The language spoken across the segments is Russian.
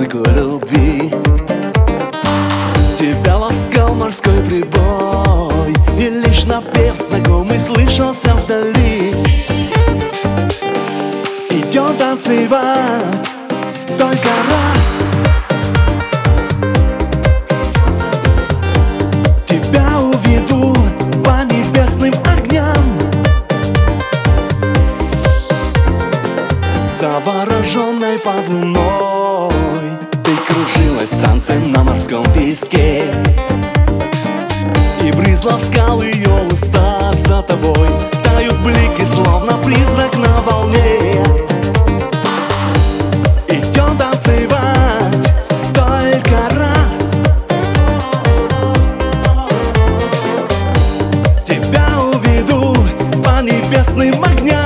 мотоцикл любви. Тебя ласкал морской прибой, и лишь напев знакомый слышался вдали. Идем танцевать только раз. Тебя уведу по небесным огням. Завороженной под луной ты кружилась в танце на морском песке, и брызла в скалы ее уста. За тобой тают блики, словно призрак на волне. Идем танцевать только раз. Тебя уведу по небесным огням.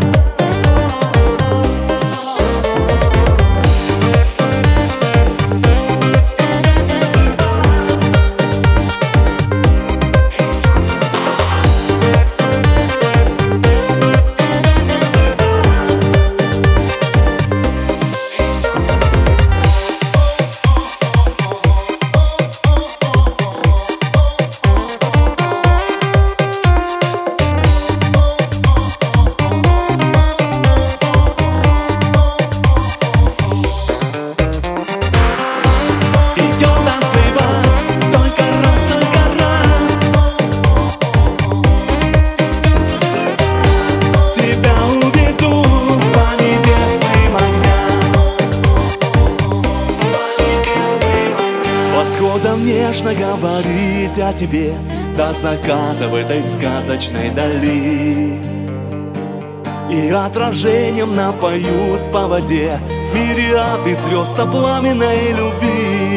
Нежно говорить о тебе до заката в этой сказочной дали, и отражением напоют по воде мириады звезд о пламенной любви.